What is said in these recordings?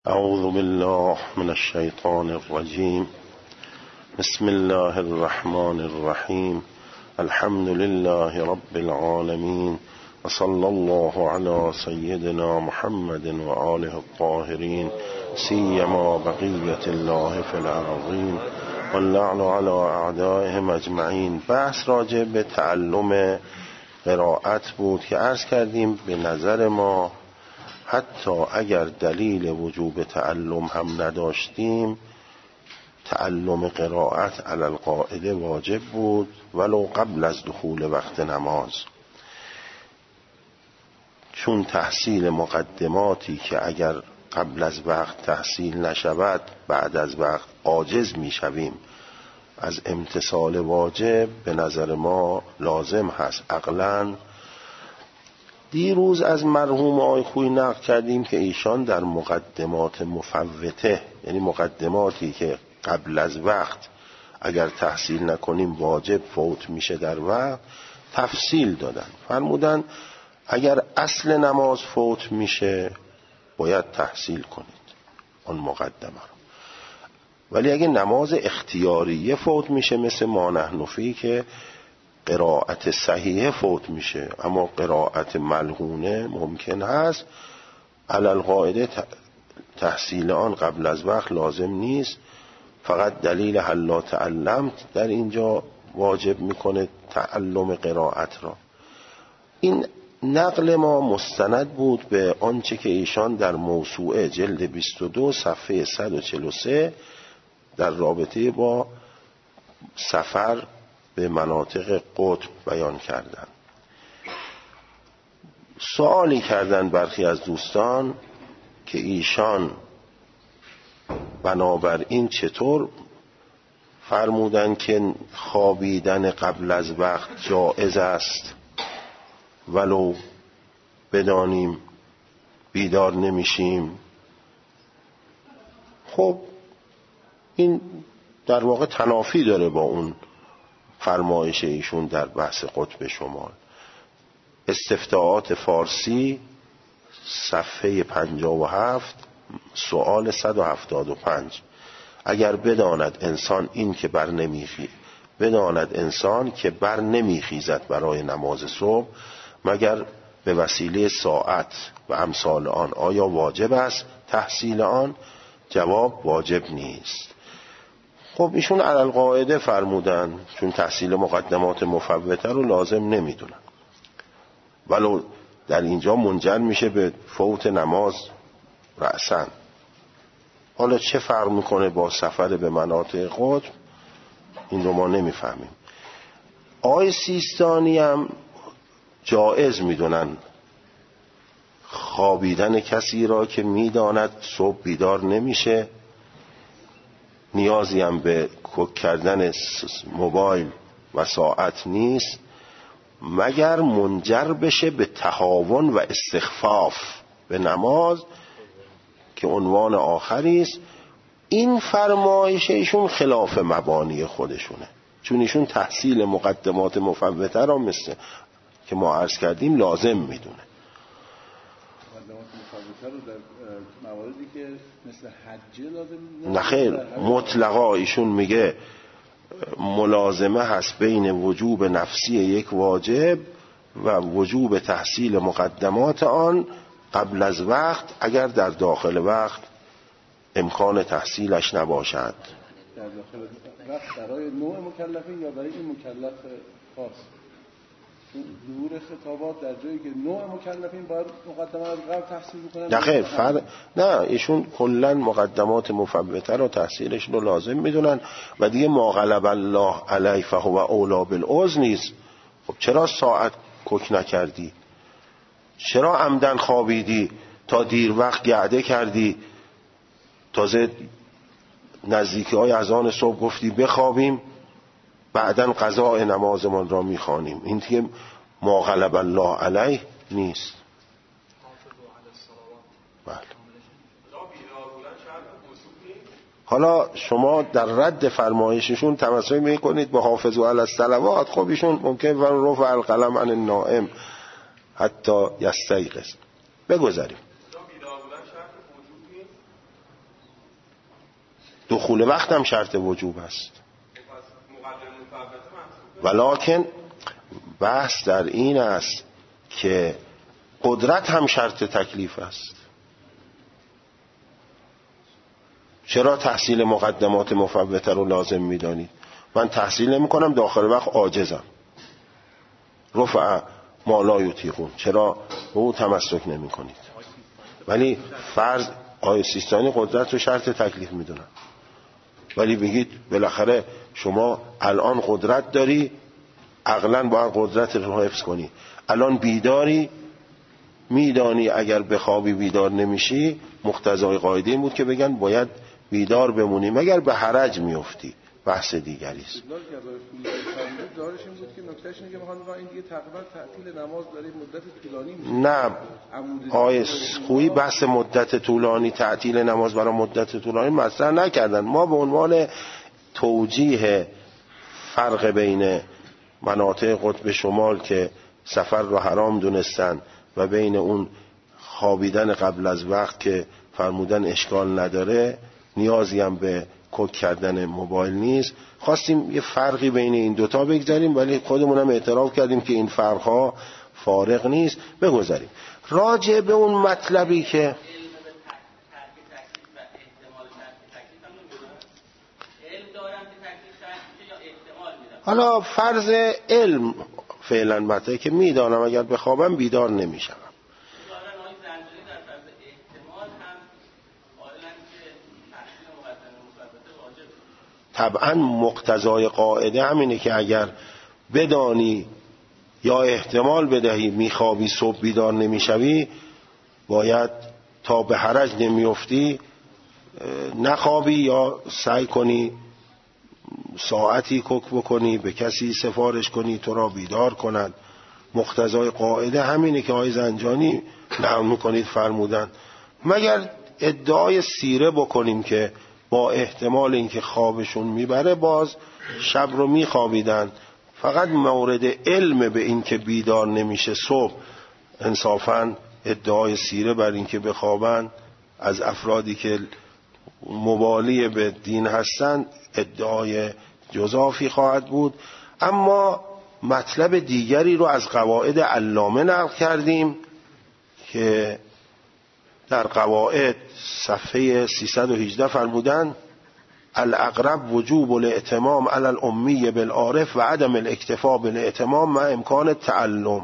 اعوذ بالله من الشیطان الرجیم. بسم الله الرحمن الرحیم. الحمد لله رب العالمین و صلی الله علی سیدنا محمد و آله الطاهرین سیما بقیت الله فی الارضین واللعن علی اعدائهم اجمعین. بحث راجع به تعلم قرائت بود که عرض کردیم به نظر ما حتی اگر دلیل وجوب تعلم هم نداشتیم، تعلم قرائت علی القاعده واجب بود ولو قبل از دخول وقت نماز، چون تحصیل مقدماتی که اگر قبل از وقت تحصیل نشود بعد از وقت عاجز می شویم از امتثال واجب، به نظر ما لازم هست عقلاً. دیروز از مرحوم آقای خویی نقل کردیم که ایشان در مقدمات مفوته، یعنی مقدماتی که قبل از وقت اگر تحصیل نکنیم واجب فوت میشه در وقت، تفصیل دادن. فرمودن اگر اصل نماز فوت میشه باید تحصیل کنید آن مقدمه رو، ولی اگر نماز اختیاریه فوت میشه مثل ما نحن فیه که قرائت صحیحه فوت میشه اما قرائت ملحونه ممکن هست، علی القاعده تحصیل آن قبل از وقت لازم نیست، فقط دلیل هلا تعلمت در اینجا واجب میکنه تعلم قرائت را. این نقل ما مستند بود به آنچه که ایشان در موسوعه جلد 22 صفحه 143 در رابطه با سفر به مناطق قطب بیان کردن. سوالی کردن برخی از دوستان که ایشان بنابراین چطور فرمودن که خوابیدن قبل از وقت جائز است ولو بدانیم بیدار نمیشیم. خب این در واقع تنافی داره با اون فرمایش ایشون در بحث قطب شمال. استفتاءات فارسی صفحه 57 سوال 175. اگر بداند انسان این که بداند انسان که بر نمیخیزد برای نماز صبح مگر به وسیله ساعت و امثال آن، آیا واجب است تحصیل آن؟ جواب واجب نیست. خب ایشون علی القاعده فرمودن چون تحصیل مقدمات مفوته رو لازم نمیدونن، ولو در اینجا منجر میشه به فوت نماز رأساً. حالا چه فرق میکنه با سفر به مناطق قطب؟ این رو ما نمیفهمیم. آقای سیستانی هم جایز میدونن خوابیدن کسی را که میداند صبح بیدار نمیشه، نیازی هم به کوک کردن موبایل و ساعت نیست مگر منجر بشه به تهاون و استخفاف به نماز که عنوان آخری است. این فرمایش ایشون خلاف مبانی خودشونه، چون ایشون تحصیل مقدمات مفوته را مثل که ما عرض کردیم لازم میدونه. مقدمات مفوته رو در مواردی که مثل حج لازم نخیر، مطلقا ایشون میگه ملازمه هست بین وجوب نفسی یک واجب و وجوب تحصیل مقدمات آن قبل از وقت اگر در داخل وقت امکان تحصیلش نباشد. در داخل وقت برای نوع مکلفین یا برای این مکلف خاص؟ ظهور خطابات در جایی که نوع مکلفین باید مقدمات از قبل تحصیل بکنن. نخیر، نه ایشون کلا مقدمات مفوته را تحصیلش رو لازم میدونن و دیگه ما غلب الله علیه فهو اولی بالعذر نیست. خب چرا ساعت کوک نکردی؟ چرا عمدن خوابیدی تا دیر وقت گعده کردی؟ تازه نزدیکی های اذان صبح گفتی بخوابیم، بعدن قضاء نمازمان را میخوانیم. این دیگه ما غلب الله علیه نیست. بله. حالا شما در رد فرمایششون تمسک میکنید به حافظوا علی الصلوات. خب ایشون ممکن رفع القلم عن النائم حتی یستیقظ. بگذاریم. دخول وقت هم شرط وجوب است. ولکن بحث در این است که قدرت هم شرط تکلیف است. چرا تحصیل مقدمات مفوته رو لازم می‌دانید؟ من تحصیل نمی‌کنم، داخل وقت عاجزم، رفع ما لا یطیقون، چرا به او تمسک نمی‌کنید؟ ولی فرض آیه سیستانی قدرت رو شرط تکلیف می‌دونن، ولی بگید بالاخره شما الان قدرت داری، عقلاً باید قدرت رو حفظ کنی. الان بیداری، میدانی اگر بخوابی بیدار نمیشی، مقتضای قاعده این بود که بگن باید بیدار بمونی مگر به حرج میفتی، بحث دیگری است. دارش این بود که نکتهش اینه که میخوان این دیگه تقریبا تعطیل نماز داره مدت طولانی میشه. نه آیه خویی بحث مدت طولانی، تعطیل نماز برای مدت طولانی مطرح نکردن. ما به عنوان توجیه فرق بین مناطق قطب شمال که سفر رو حرام دونستن و بین اون خوابیدن قبل از وقت که فرمودن اشکال نداره، نیازی هم به کوک کردن موبایل نیست، خواستیم یه فرقی بین این دوتا بگذاریم، ولی خودمون هم اعتراف کردیم که این فرقها فارق نیست، بگذاریم. راجع به اون مطلبی که حالا فرض علم فعلا مطلبی که میدانم اگر بخوابم بیدار نمیشم، طبعا مقتضای قاعده همینه که اگر بدانی یا احتمال بدهی میخوابی صبح بیدار نمیشوی، باید تا به حرج نمیفتی نخوابی یا سعی کنی ساعتی کوک بکنی، به کسی سفارش کنی تو را بیدار کنند. مقتضای قاعده همینه که آقای زنجانی نقل میکنید فرمودن. مگر ادعای سیره بکنیم که با احتمال اینکه خوابشون میبره باز شب رو میخوابیدن، فقط مورد علم به اینکه بیدار نمیشه صبح، انصافاً ادعای سیره بر اینکه بخوابن از افرادی که مبالی به دین هستند ادعای جزافی خواهد بود. اما مطلب دیگری رو از قواعد علامه نقل کردیم که در قواعد صفحه 318 فرمودن الاقرب وجوب الائتمام علی الامی بالعارف و عدم الاکتفاء بالائتمام مع امکان التعلم.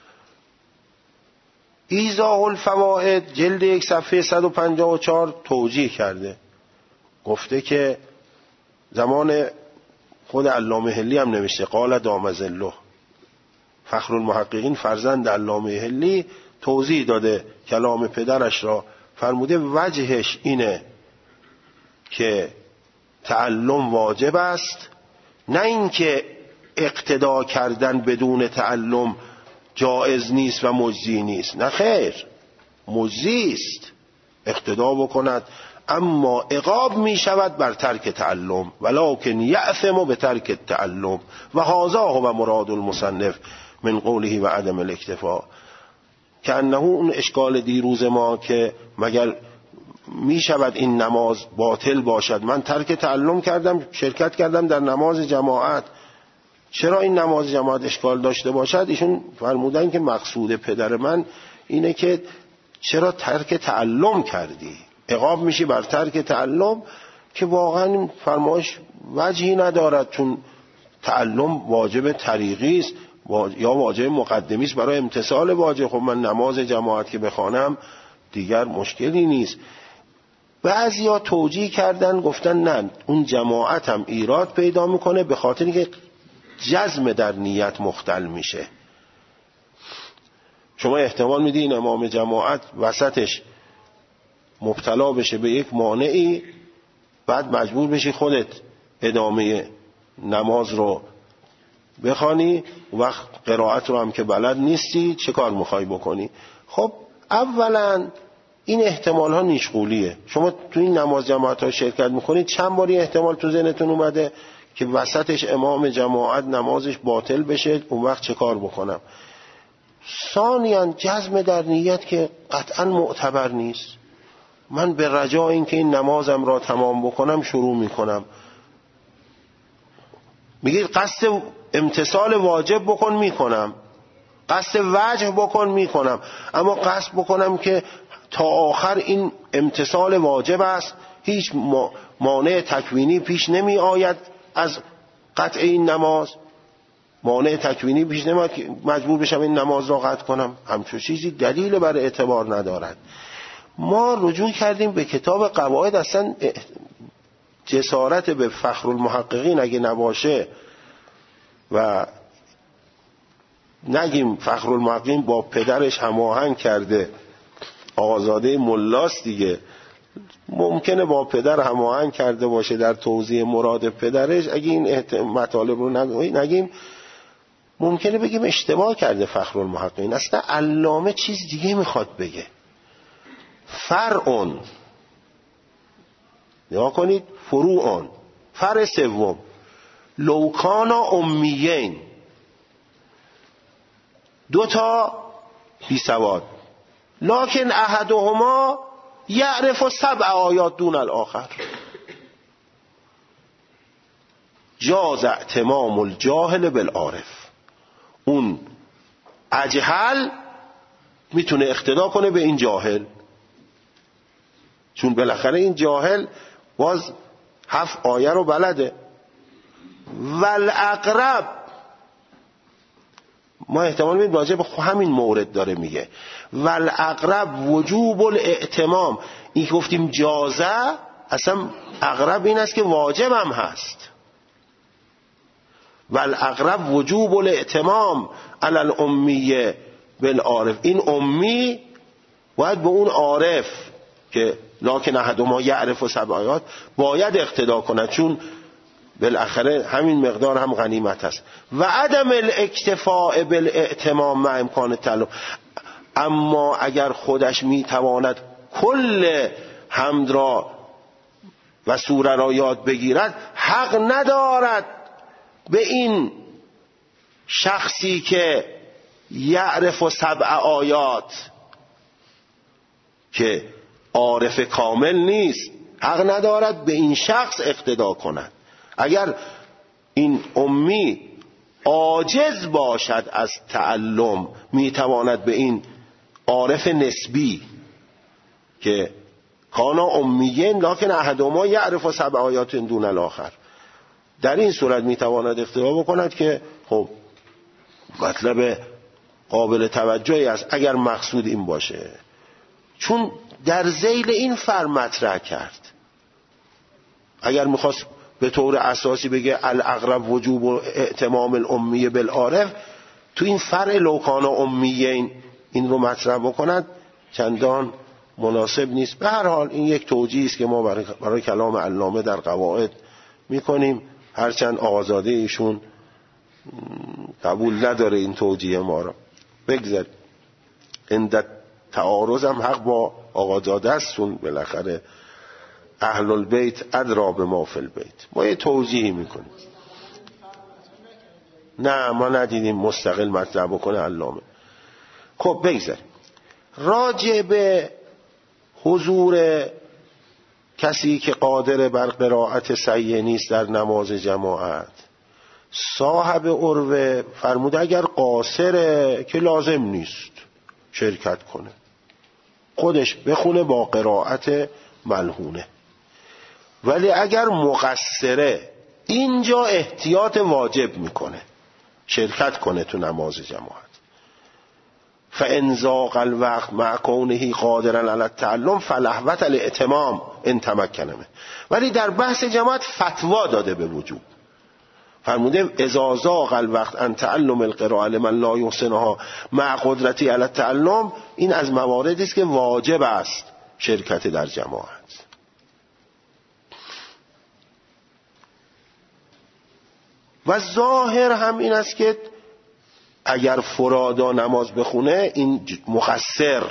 ایضاح الفوائد جلد 1 صفحه 154 توجیه کرده، گفته که زمان خود علامه حلی هم نوشته قال دام ظله، فخر المحققین فرزند علامه حلی توضیح داده کلام پدرش را، فرموده وجهش اینه که تعلم واجب است، نه اینکه اقتدا کردن بدون تعلم جایز نیست و مجزی نیست. نه خیر، مجزی است اقتدا بکند، اما عقاب می شود بر ترک تعلم، ولکن یأثم به ترک التعلم و هذا هو مراد المصنف من قوله و عدم الاکتفاء. که انه اون اشکال دیروز ما که مگر می شود این نماز باطل باشد، من ترک تعلم کردم، شرکت کردم در نماز جماعت، چرا این نماز جماعت اشکال داشته باشد؟ ایشون فرمودن که مقصود پدر من اینه که چرا ترک تعلم کردی، عقاب میشی بر ترک تعلم، که واقعا فرمایش وجهی ندارد، چون تعلم واجب طریقی است یا واجب مقدمی است برای امتثال واجب. خب من نماز جماعت که بخوانم دیگر مشکلی نیست. بعضیا توجیه کردن گفتن نه، اون جماعت هم ایراد پیدا میکنه به خاطری که جزم در نیت مختل میشه. شما احتمال میدی این امام جماعت وسطش مبتلا بشه به یک مانعی، بعد مجبور بشی خودت ادامه نماز رو بخوانی، وقت قرائت رو هم که بلد نیستی چه کار میخوای بکنی؟ خب اولا این احتمال ها نیشغولیه. شما تو این نماز جماعت ها شرکت میکنید، چند باری احتمال تو ذهنتون اومده که وسطش امام جماعت نمازش باطل بشه، اون وقت چه کار بکنم؟ ثانیاً جزم در نیت که قطعا معتبر نیست. من به رجای اینکه این نمازم را تمام بکنم شروع میکنم. میگید قصد امتثال واجب بکن میکنم، قصد وجه بکن میکنم، اما قصد بکنم که تا آخر این امتثال واجب است، هیچ مانع تکوینی پیش نمی آید از قطع این نماز، مانع تکوینی پیش نمی آید که مجبور بشم این نماز را قطع کنم، همچون چیزی دلیل بر اعتبار ندارد. ما رجوع کردیم به کتاب قواعد، اصلا جسارت به فخرالمحققین اگه نباشه و نگیم فخرالمحققین با پدرش هماهنگ کرده، آقازاده ملاست دیگه، ممکنه با پدر هماهنگ کرده باشه در توضیح مراد پدرش، اگه این مطالب رو نگیم ممکنه بگیم اشتباه کرده فخرالمحققین. اصلا علامه چیز دیگه میخواد بگه. فرعون، نگاه کنید، فروعون، فرع سوم، لوکانا امیین، دوتا بی سواد، لکن احدهما یعرف 7 آیات دون الاخر. جاز اعتمام الجاهل بالعارف. اون اجهل میتونه اقتدا کنه به این جاهل، چون بالاخره این جاهل باز 7 آیه رو بلده. والاقرب، ما احتمال میدیم راجع به همین مورد داره میگه. والاقرب وجوب الائتمام. این که گفتیم جازه، اصلا اقرب این است که واجب هم هست. والاقرب وجوب الائتمام علی الامیه بالعارف. این امی باید به اون عارف که لکن احدهما یعرف 7 آیات باید اقتدا کند، چون بالاخره همین مقدار هم غنیمت است. و عدم الاکتفاء بالائتمام مع امکان تعلم. اما اگر خودش میتواند کل حمد را و سوره را یاد بگیرد، حق ندارد به این شخصی که یعرف 7 آیات که عارف کامل نیست، حق ندارد به این شخص اقتدا کند. اگر این امی عاجز باشد از تعلم، میتواند به این عارف نسبی که کانا امیین لکن احدهما یعرف 7 آیات دون الاخر، در این صورت میتواند اقتدا بکند که خب مطلب قابل توجهی است اگر مقصود این باشه. چون در ذیل این فر مطرح کرد. اگر میخواست به طور اساسی بگه الاقرب وجوب اعتمام الامی بالعارف، تو این فرع لوکانا امیین این رو مطرح بکند چندان مناسب نیست. به هر حال این یک توجیه است که ما برای کلام علامه در قواعد میکنیم، هرچند آقازاده ایشون قبول نداره این توجیه ما را. بگذاریم این تعارض هم حق با آقازاده است، چون بالاخره اهل البیت ادرا به ما فی البیت. ما یه توضیحی میکنیم. نه ما ندیدیم مستقل مطرح بکنه علامه. خب بگذاریم. راجع به حضور کسی که قادر بر قرائت صحیح نیست در نماز جماعت، صاحب عروه فرموده اگر قاصره که لازم نیست شرکت کنه، خودش بخونه با قرائت ملحونه. ولی اگر مقصره، اینجا احتیاط واجب میکنه شرکت کنه تو نماز جماعت. فان ضاق الوقت مع کونه قادرا علی التعلم فلهوت الائتمام ان تمکنه. ولی در بحث جماعت فتوا داده به وجوب، فرموده اذا ضاق الوقت ان تعلم القراءه لمن لا یحسنها مع قدرتی علی التعلم. این از مواردی است که واجب است شرکت در جماعت. و ظاهر هم این است که اگر فرادا نماز بخونه، این مقصر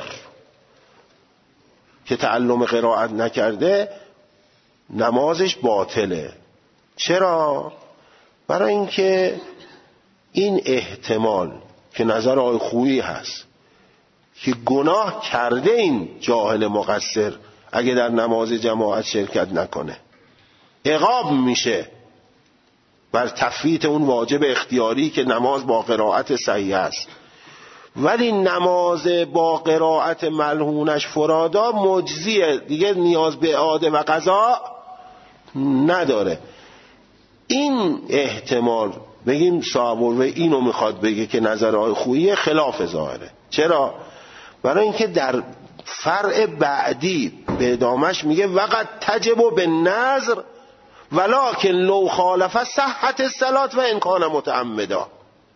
که تعلم قرائت نکرده نمازش باطله. چرا؟ برای اینکه این احتمال که نظر آقای خویی هست که گناه کرده این جاهل مقصر اگه در نماز جماعت شرکت نکنه، عقاب میشه بر تفویت اون واجب اختیاری که نماز با قرائت صحیح است. ولی نماز با قرائت ملحونش فرادا مجزیه، دیگه نیاز به اعاده و قضا نداره. این احتمال بگیم صاحب اینو میخواد بگه که نظرهای خویی خلاف ظاهره. چرا؟ برای اینکه در فرع بعدی به ادامش میگه وقد تجب بالنذر ولکن لو خالف صحت الصلاة و ان کان متعمدا.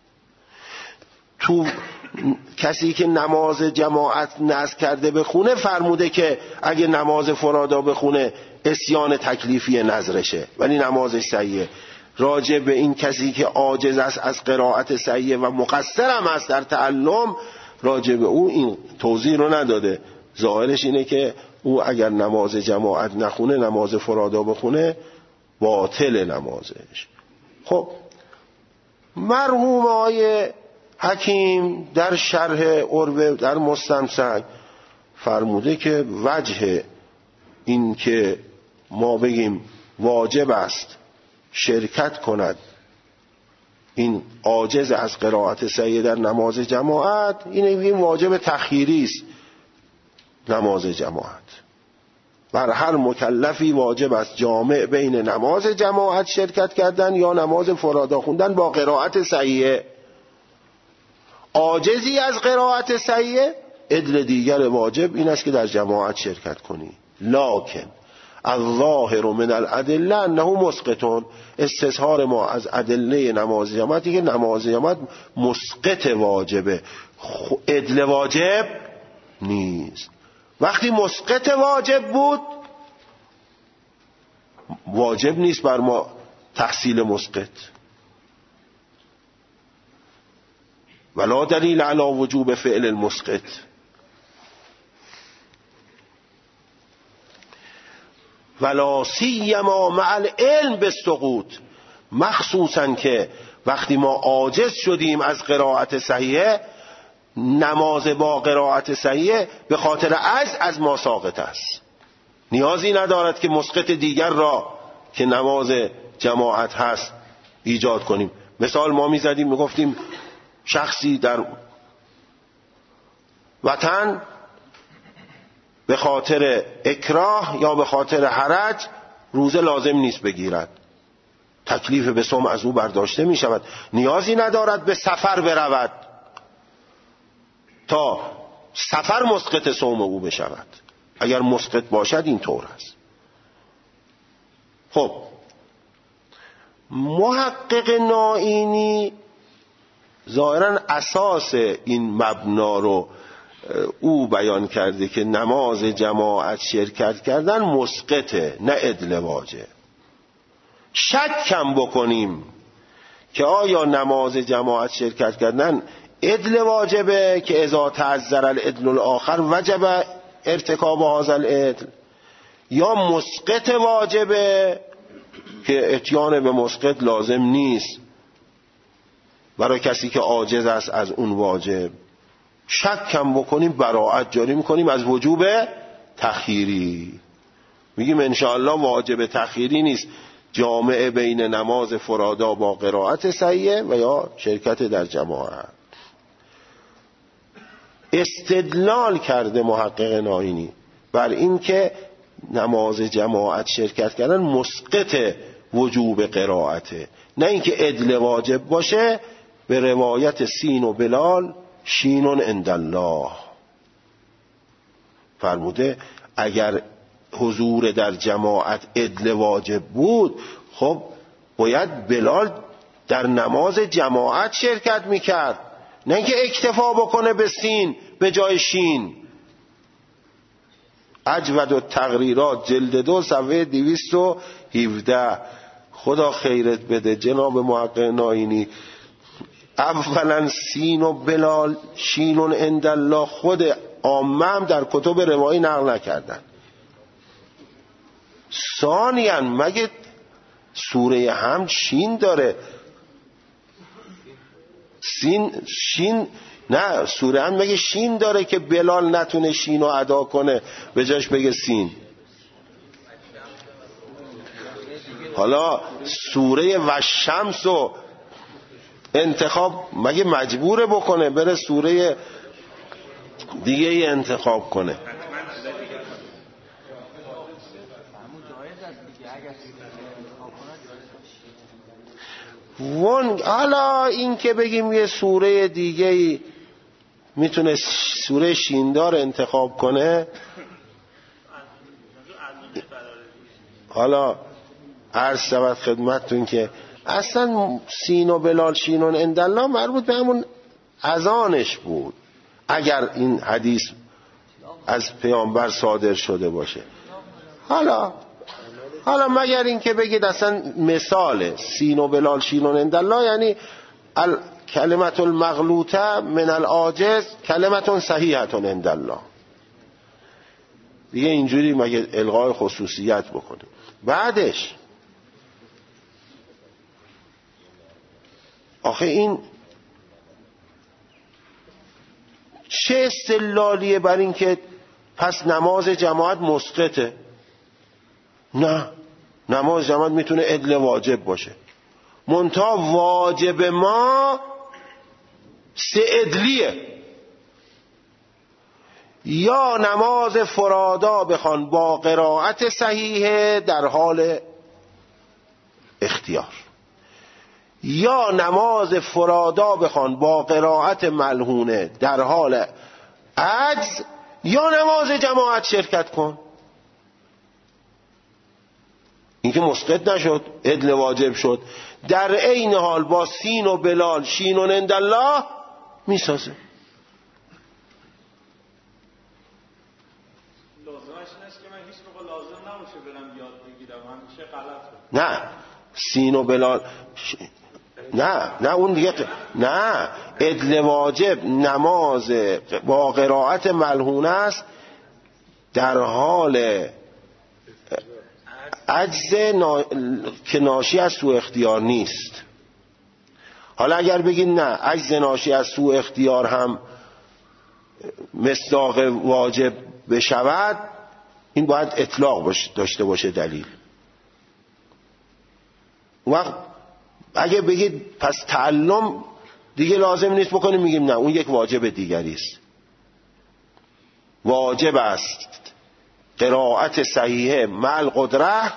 تو کسی که نماز جماعت نذر کرده بخونه فرموده که اگه نماز فرادا بخونه عصیان تکلیفی نذرشه ولی نمازش صحیحه. راجع به این کسی که عاجز است از قرائت صحیحه و مقصر هم است در تعلم، راجع به او این توضیح رو نداده. ظاهرش اینه که او اگر نماز جماعت نخونه نماز فرادا بخونه باطل نمازش. خب مرحوم آقای حکیم در شرح عروه در مستمسک فرموده که وجه این که ما بگیم واجب است شرکت کند این عاجز از قرائت صحیح در نماز جماعت، اینه بگیم واجب تخییری است. نماز جماعت بر هر مکلفی واجب است جامع بین نماز جماعت شرکت کردن یا نماز فرادا خوندن با قرائت صحیح. عاجزی از قرائت صحیح، عدل دیگر واجب این است که در جماعت شرکت کنی. لکن الظاهر من الادله انه مسقط. استظهار ما از ادله نماز جماعتی که نماز جماعت مسقط واجبه، عدل واجب نیست. وقتی مسقط واجب بود واجب نیست بر ما تحصیل مسقط. ولا دلیل علی وجوب فعل المسقط. ولا سیما مع العلم بالسقوط، مخصوصا که وقتی ما عاجز شدیم از قرائت صحیحه، نماز با قرائت صحیحه به خاطر عجز از ما ساقط است، نیازی ندارد که مسقط دیگر را که نماز جماعت هست ایجاد کنیم. مثال ما میزدیم میگفتیم شخصی در وطن به خاطر اکراه یا به خاطر حرج روزه لازم نیست بگیرد، تکلیف به صوم از او برداشته می شود، نیازی ندارد به سفر برود تا سفر مسقط صوم او بشود. اگر مسقط باشد این طور است. خب محقق نائینی ظاهرا اساس این مبنا رو او بیان کرده که نماز جماعت شرکت کردن مسقطه نه عدل واجب. شکم بکنیم که آیا نماز جماعت شرکت کردن عدل واجبه که اذا تعذر العدل الاخر وجب ارتکاب هذا العدل، یا مسقط واجبه که اتیان به مسقط لازم نیست برای کسی که عاجز است از اون واجب. شکم بکنیم براءت جاری میکنیم از وجوب تخییری، میگیم انشاءالله واجب تخییری نیست، جامع بین نماز فرادا با قرائت صحیحه و یا شرکت در جماعت. استدلال کرده محقق نائینی بر این که نماز جماعت شرکت کردن مسقط وجوب قرائته، نه اینکه عدل واجب باشه، به روایت سین و بلال شینون عند الله فرموده اگر حضور در جماعت عدل واجب بود خب باید بلال در نماز جماعت شرکت میکرد، نه اینکه اکتفا بکنه به سین به جای شین. اجود التقریرات جلد 2 صفحه 217. خدا خیرت بده جناب محقق نائینی، اولا سین و بلال شینون عند الله خود عامه هم در کتب روایی نقل نکردن. ثانیاً مگه سوره حمد شین داره؟ شین نه، سوره حمد مگه شین داره که بلال نتونه شین رو ادا کنه به جاش بگه سین؟ حالا سوره و شمس رو انتخاب مگه مجبوره بکنه بره سوره دیگه ای انتخاب کنه؟ حالا این که بگیم یه سوره دیگه ای میتونه سوره شیندار انتخاب کنه، حالا عرض شود خدمتتون که اصلا سین و بلال شینون اندالله مربوط به همون اذانش بود اگر این حدیث از پیامبر صادر شده باشه. حالا مگر این که بگید اصلا مثال سین و بلال شینون اندالله یعنی کلمت المغلوطه من العاجز کلمت صحیحه اندالله، دیگه اینجوری مگه الغای خصوصیت بکنه. بعدش آخه این چه استدلالیه بر این که پس نماز جماعت مسقطه؟ نه، نماز جماعت میتونه عدل واجب باشه، منتها واجب ما سه عدلیه. یا نماز فرادا بخوان با قرائت صحیحه در حال اختیار، یا نماز فرادا بخوان با قرائت ملحونه در حال عجز، یا نماز جماعت شرکت کن. این که مسقط نشد، عدل واجب شد، در عین حال با سین و بلال شینون اندالله میسازه. نه سین و بلال نه اون دیگه نه، عدل واجب نماز با قرائت ملحونه است در حال عجز که ناشی از سوء اختیار نیست. حالا اگر بگید نه عجز ناشی از سوء اختیار هم مصداق واجب بشود، این باید اطلاق داشته باشه دلیل. وقت اگه بگید پس تعلم دیگه لازم نیست بکنیم، میگیم نه اون یک واجب دیگری است. واجب است قرائت صحیحه مع القدره،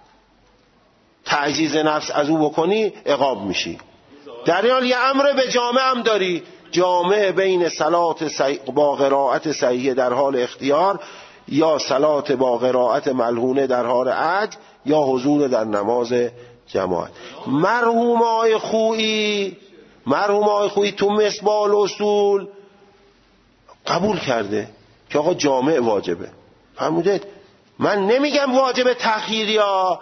تعجیز نفس از او بکنی عقاب میشی. در حال یه امر به جامع هم داری، جامع بین صلات با قرائت صحیحه در حال اختیار یا صلات با قرائت ملحونه در حال عجز یا حضور در نماز جماعت. مرحوم آقای خویی تو مصباح الاصول قبول کرده که آقا جامع واجبه. فرمودید من نمیگم واجب تأخیری یا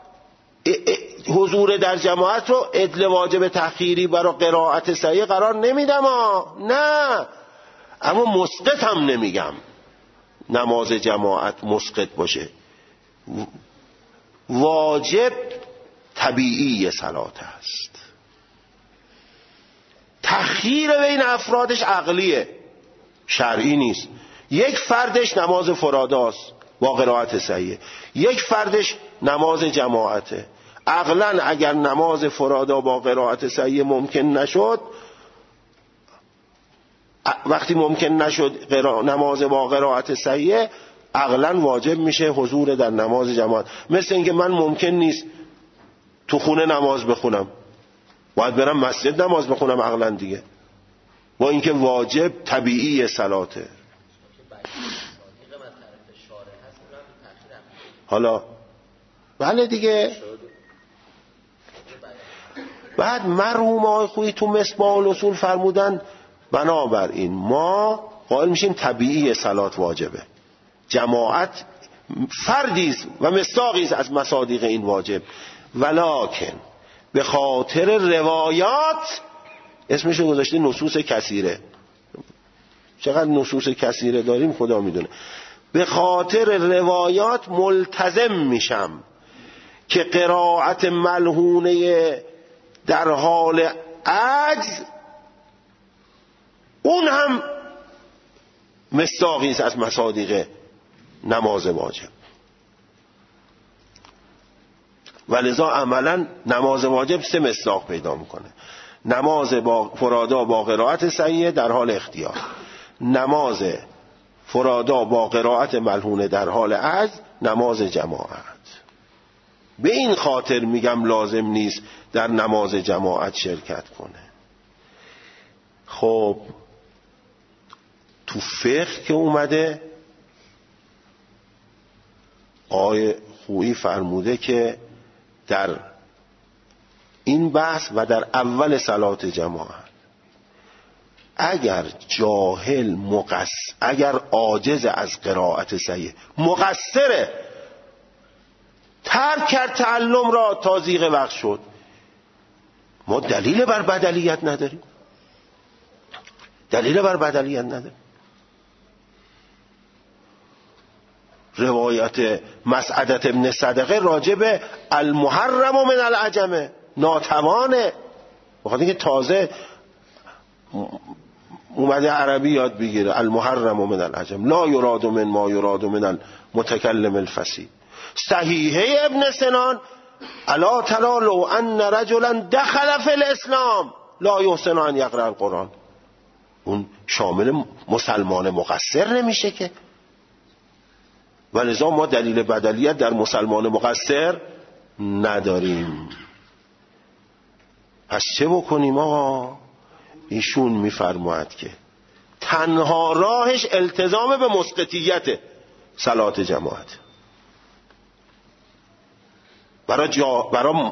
حضور در جماعت رو عدل واجب تأخیری برای قرائت صحیح قرار نمیدم نه، اما مسقط هم نمیگم نماز جماعت مسقط باشه. واجب طبیعی صلات است، تأخیر بین افرادش عقلیه، شرعی نیست. یک فردش نماز فراداست با قرائت صحیح، یک فردش نماز جماعته. عقلا اگر نماز فرادا با قرائت صحیح ممکن نشد، وقتی ممکن نشد نماز با قرائت صحیح، عقلا واجب میشه حضور در نماز جماعت. مثل اینکه من ممکن نیست تو خونه نماز بخونم، باید برم مسجد نماز بخونم عقلا دیگه، با اینکه واجب طبیعی صلاته. حالا بله دیگه. بعد مرحوم آقای خویی تو مصباح الاصول فرمودن بنابراین ما قائل میشیم طبیعی صلات واجبه، جماعت فردیست و مصداقیست از مصادیق این واجب، ولکن به خاطر روایات، اسمشو گذاشته نصوص کثیره، چقدر نصوص کثیره داریم خدا میدونه، به خاطر روایات ملتزم میشم که قرائت ملحونه در حال عجز اون هم مصداقی است از مصادیق نماز واجب. ولذا عملا نماز واجب 3 مصداق پیدا میکنه. نماز با فرادا با قرائت صحیحه در حال اختیار، نماز فرادا با قرائت ملحونه در حال عجز، نماز جماعت. به این خاطر میگم لازم نیست در نماز جماعت شرکت کنه. خب تو فقه که اومده آقای خویی فرموده که در این بحث و در اول صلات جماعت اگر جاهل اگر عاجز از قرائت صحیح مقصره، ترک کرد تعلم را تا ضیق وقت شد، ما دلیل بر بدلیت نداریم. دلیل بر بدلیت نداریم. روایت مسعدة ابن صدقه راجب المحرم من العجمه، ناتوانه، بخاطر اینکه تازه اومده عربی یاد بگیره. المحرم من العجم لا یراد من ما یراد من المتکلم الفصیح. صحیحه ابن سنان الا ترى لو ان رجلا دخل فی الاسلام لا یحسن ان یقرأ القرآن، اون شامل مسلمان مقصر نمیشه که. ولذا ما دلیل بدلیت در مسلمان مقصر نداریم. پس چه بکنیم آقا؟ ایشون میفرماید که تنها راهش التزام به مسقطیت صلات جماعت. برای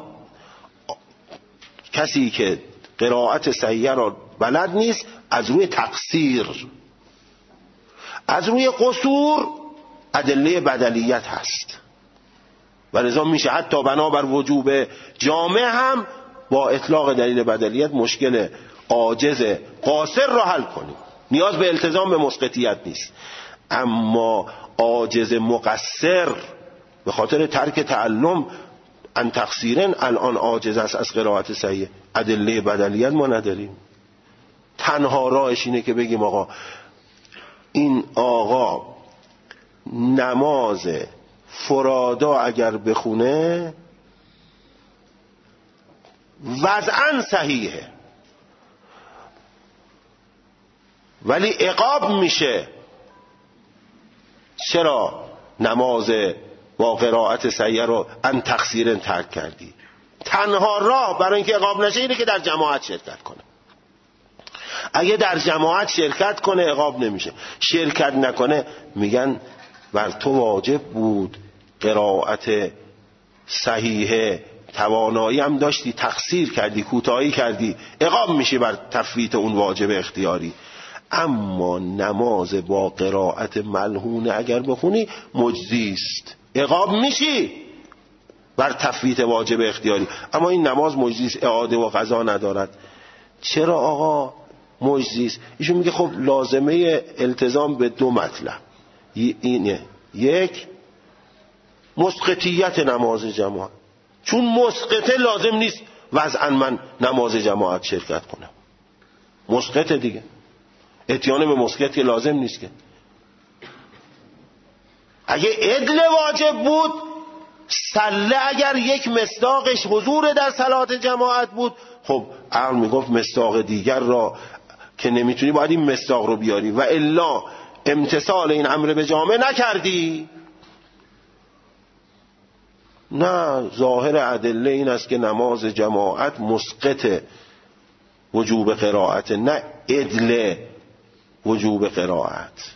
کسی که قرائت صحیحه را بلد نیست، از روی تقصیر، از روی قصور ادله بدلیت هست. ولذا میشه حتی بنابر وجوب جامع هم با اطلاق دلیل بدلیت مشکل عاجز قاصر را حل کنیم. نیاز به التزام به مسقطیت نیست. اما عاجز مقصر به خاطر ترک تعلم ان تقصیرن الان عاجز است از قرائت صحیح، ادله بدلیت ما نداریم. تنها راهش اینه که بگیم آقا این آقا نماز فرادا اگر بخونه وضعاً صحیحه ولی عقاب میشه. چرا نماز با قرائت صحیحه رو ان تقصیرن ترک کردی؟ تنها راه برای اینکه عقاب نشه اینه که در جماعت شرکت کنه. اگه در جماعت شرکت کنه عقاب نمیشه. شرکت نکنه میگن بر تو واجب بود قرائت صحیحه، توانایی هم داشتی، تقصیر کردی، کوتاهی کردی، عقاب میشی بر تفویت اون واجب اختیاری. اما نماز با قرائت ملحونه اگر بخونی مجزیست، عقاب میشی بر تفویت واجب اختیاری. اما این نماز مجزیست، اعاده و قضا ندارد. چرا آقا مجزیست؟ ایشون میگه خب لازمه التزام به 2 مطلب اینه: یک، مسقطیت نماز جماعت، چون مسقطه لازم نیست وضعاً من نماز جماعت شرکت کنم، مسقطه دیگه، اتیان به مسقط لازم نیست که. اگه عدل واجب بود، سله اگر یک مصداقش حضور در صلات جماعت بود، خب عقل میگفت مصداق دیگر را که نمیتونی باید این مصداق رو بیاری و الا امتثال این امر به جامع نکردی. نه، ظاهر ادله این است که نماز جماعت مسقط وجوب قرائت، نه عدل وجوب قرائت.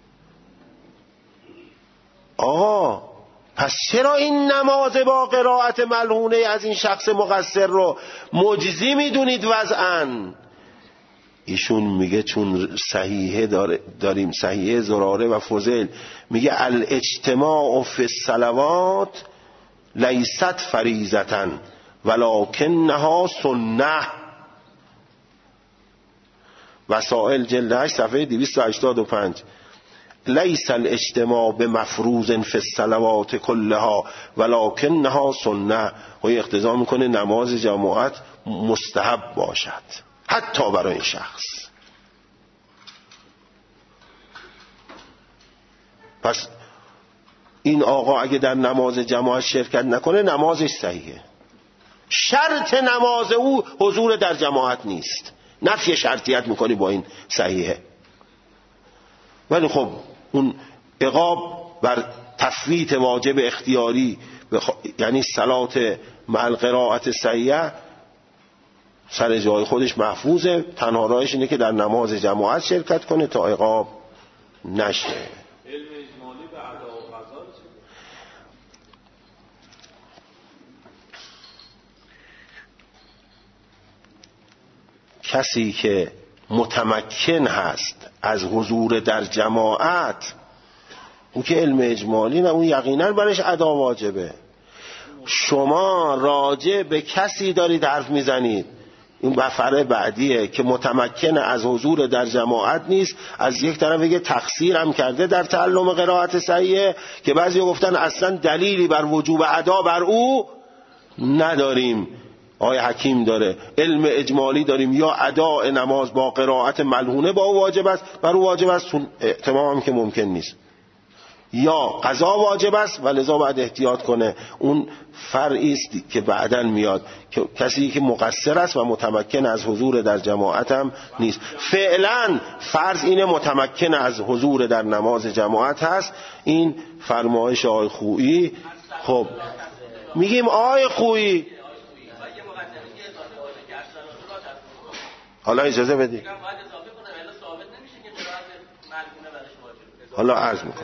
آقا پس چرا این نماز با قرائت ملحونه از این شخص مقصر رو مجزی میدونید وضعاً؟ ایشون میگه چون صحیحه داریم، صحیحه زراره و فضل، میگه الاجتماع فی الصلوات لیست فریضة ولکنها سنه. وسائل جلد 8 صفحه 285. لیس الاجتماع بمفروض فی الصلوات كلها ولکنها سنه. و اقتضا میکنه نماز جماعت مستحب باشد حتی برای این شخص. پس این آقا اگه در نماز جماعت شرکت نکنه نمازش صحیحه. شرط نماز او حضور در جماعت نیست. نفی شرطیت میکنی با این صحیحه. ولی خب اون عقاب بر تفویت واجب اختیاری یعنی صلات مع القراءت صحیحه سر جای خودش محفوظه. تنها راهش اینه که در نماز جماعت شرکت کنه تا عقاب نشه. علم اجمالی به ادا و قضا کسی که متمکن هست از حضور در جماعت، اون که علم اجمالی نه، اون یقینا برش ادا واجبه. شما راجع به کسی دارید حرف میزنید، این بفره بعدیه که متمکن از حضور در جماعت نیست. از یک طرف یه تقصیر هم کرده در تعلم قرائت صحیحه که بعضی گفتن اصلا دلیلی بر وجوب ادا بر او نداریم. آیه حکیم داره علم اجمالی داریم، یا اداء نماز با قرائت ملحونه با او واجب است، بر او واجب است، احتمال هم که ممکن نیست، یا قضا واجب است و لذا باید احتیاط کنه. اون فرعی است که بعداً میاد که کسی که مقصر است و متمکن از حضور در جماعت هم نیست. فعلا فرض اینه متمکن از حضور در نماز جماعت هست. این فرمایش آقای خویی. خب میگیم آقای خویی حالا اجازه بدید، حالا عرض میکنم.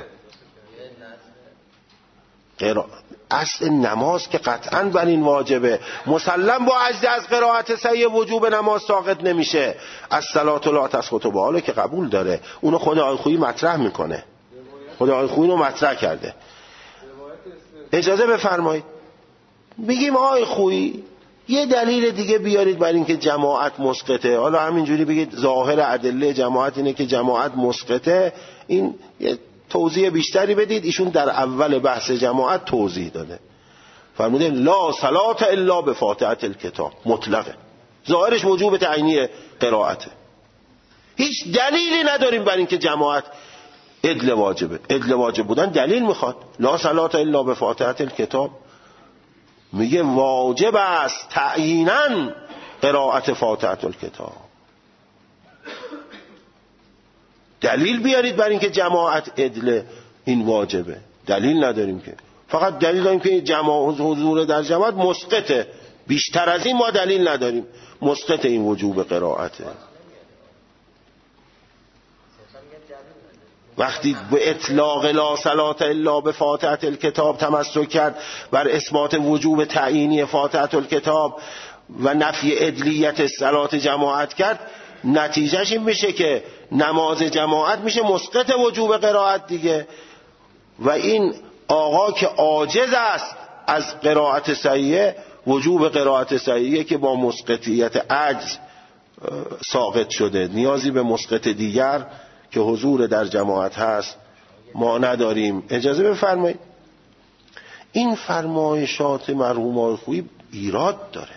اصل نماز که قطعاً بر این واجبه، مسلم با عجز از قرائت صحیح وجوب نماز ساقط نمیشه. الصلاة لا تسقط بحاله که قبول داره، اونو خود آقای خویی مطرح میکنه، خود آقای خویی رو مطرح کرده. اجازه بفرمایید بگیم آقای خویی یه دلیل دیگه بیارید برای اینکه جماعت مسقطه. حالا همینجوری بگید ظاهر ادله جماعت اینه که جماعت مسقطه، این یه توضیح بیشتری بدید. ایشون در اول بحث جماعت توضیح داده، فرموده لا صلاة الا بفاتحة الکتاب، مطلقه، ظاهرش وجوب تعیینی قرائته. هیچ دلیلی نداریم برای اینکه جماعت عدل واجبه. عدل واجب بودن دلیل میخواد. لا صلاة الا بفاتحة الکتاب میگه واجب است تعییناً قرائت فاتحة الکتاب. دلیل بیارید برای اینکه جماعت عدل این واجبه. دلیل نداریم که، فقط دلیل داریم که جماعت حضور در جماعت مسقطه. بیشتر از این ما دلیل نداریم. مسقط این وجوب قرائته. وقتی به اطلاق لا صلاة الا بفاتحة الکتاب تمسک کرد بر اثبات وجوب تعیینی فاتحة الکتاب و نفی عدلیت صلات جماعت کرد، نتیجهش این میشه که نماز جماعت میشه مسقط وجوب قرائت دیگه. و این آقا که عاجز است از قرائت صحیحه، وجوب قرائت صحیحه که با مسقطیت عجز ساقط شده، نیازی به مسقط دیگر که حضور در جماعت هست ما نداریم. اجازه بفرمایید این فرمایشات مرحوم آقای خویی ایراد داره.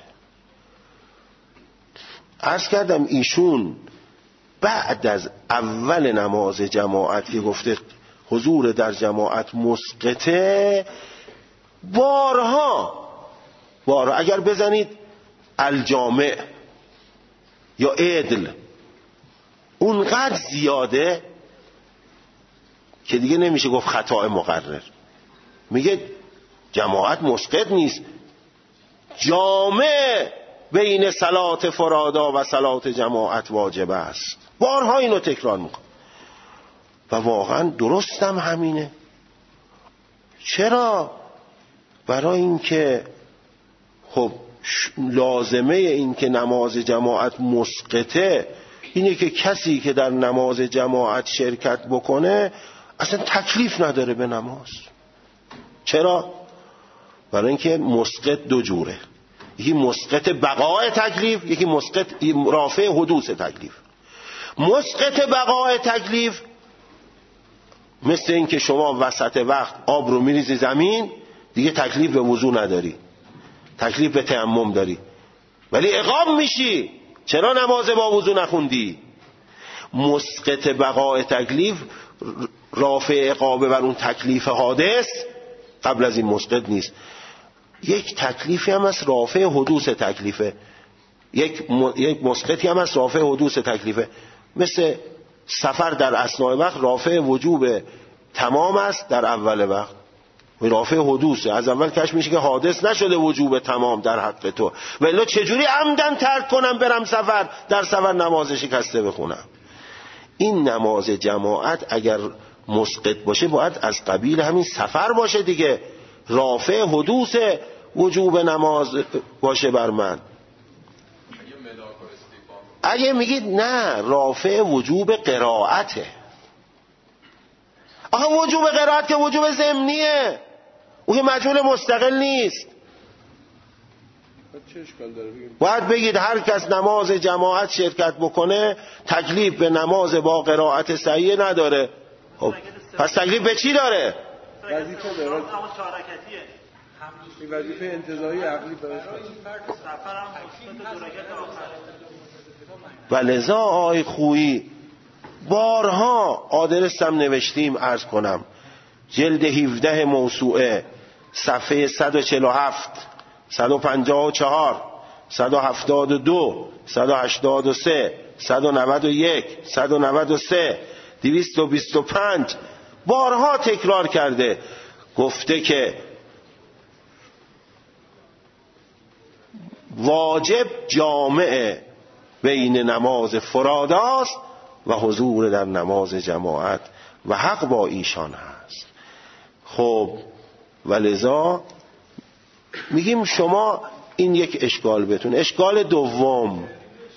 عرض کردم ایشون بعد از اول نماز جماعت که گفته حضور در جماعت مسقطه، بارها اگر بزنید الجامع یا عدل اونقدر زیاده که دیگه نمیشه گفت خطا مقرر. میگه جماعت مسقط نیست، جامع بین صلات فرادا و صلات جماعت واجب است. بارها اینو تکرار میکن و واقعا درستم همینه. چرا؟ برای اینکه خب لازمه این که نماز جماعت مسقطه اینه که کسی که در نماز جماعت شرکت بکنه اصلا تکلیف نداره به نماز. چرا؟ برای اینکه مسقط دو جوره، یکی مسقط بقای تکلیف، یکی مسقط رافع حدوث تکلیف. مسقط بقای تکلیف مثل این که شما وسط وقت آب رو میریزی زمین، دیگه تکلیف به وضو نداری، تکلیف به تیمم داری، ولی عقاب میشی چرا نماز با وضو نخوندی. مسقط بقای تکلیف رافع عقابه بر اون تکلیف حادث قبل از این مسقط نیست. یک تکلیفی هم هست رافع حدوث تکلیفه، یک مسقطی هم هست رافع حدوث تکلیفه. مثل سفر در اثناء وقت رافع وجوب تمام است در اول وقت، رافع حدوثه، از اول کش میشه که حادث نشده وجوب تمام در حق تو، ولی چجوری عمدن ترک کنم برم سفر، در سفر نماز شکسته بخونم؟ این نماز جماعت اگر مسقط باشه باید از قبیل همین سفر باشه دیگه، رافع حدوث وجوب نماز باشه بر من. اگه میگید نه رافع وجوب قرائته، آخه وجوب قرائت که وجوب ضمنیه، او که مجهول مستقل نیست. چه اشکال داره بگیم؟ باید بگید هر کس نماز جماعت شرکت بکنه تکلیف به نماز با قرائت صحیح نداره. خب پس تکلیف به چی داره؟ وظیفه داره، این وظیفه انتزاعی عقلی براش و لذا آی خویی بارها آدرسم نوشتیم، عرض کنم جلد 17 موسوعه صفحه 147 154 172 183 191 193 225 بارها تکرار کرده، گفته که واجب جامع بین نماز فراداست و حضور در نماز جماعت و حق با ایشان هست. خب ولذا میگیم شما این یک اشکال بهتون. اشکال دوم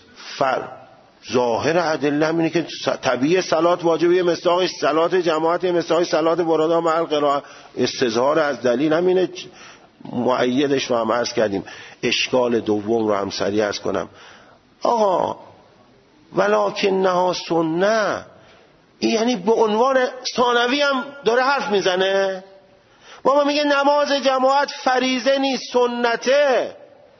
ظاهر ادله اینه که طبیعی صلات واجبه، مصداق صلات جماعت مصداق صلات برادا مع القراءه، استظهار از دلیل همینه، مؤیدش رو هم عرض کردیم. اشکال دوم رو هم سریع عرض کنم. آقا ولکنها سنه، یعنی به عنوان ثانوی هم داره حرف میزنه. بابا میگه نماز جماعت فریضه نیست، سنته.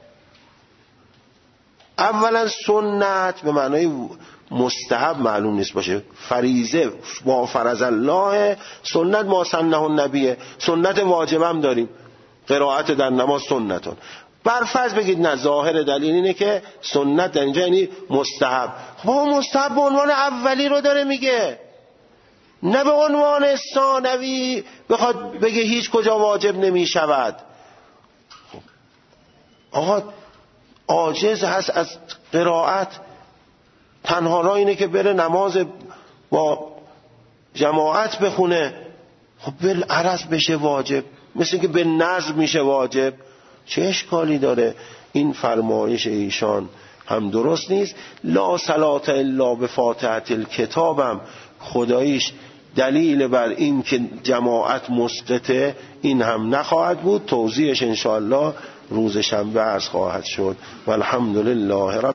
اولا سنت به معنای مستحب معلوم نیست باشه، فریضه ما فرض الله، سنت ما سنه النبیه، سنت واجب هم داریم، قرائت در نماز سنتون. برفرض بگید نه ظاهر دلیل اینه که سنت در اینجا یعنی مستحب. با مستحب به عنوان اولی رو داره میگه، نه به عنوان ثانوی بخواد بگه هیچ کجا واجب نمی شود. آقا عاجز هست از قرائت، تنها راه اینه که بره نماز با جماعت بخونه، خب بالعرض بشه واجب، مثل که به نظم میشه واجب. چه اشکالی داره؟ این فرمایش ایشان هم درست نیست. لا صلات الا بفاتحه الکتابم خداییش دلیل بر این که جماعت مسقطه این هم نخواهد بود. توضیحش انشاءالله روز شنبه عرض خواهد شد. والحمدلله رب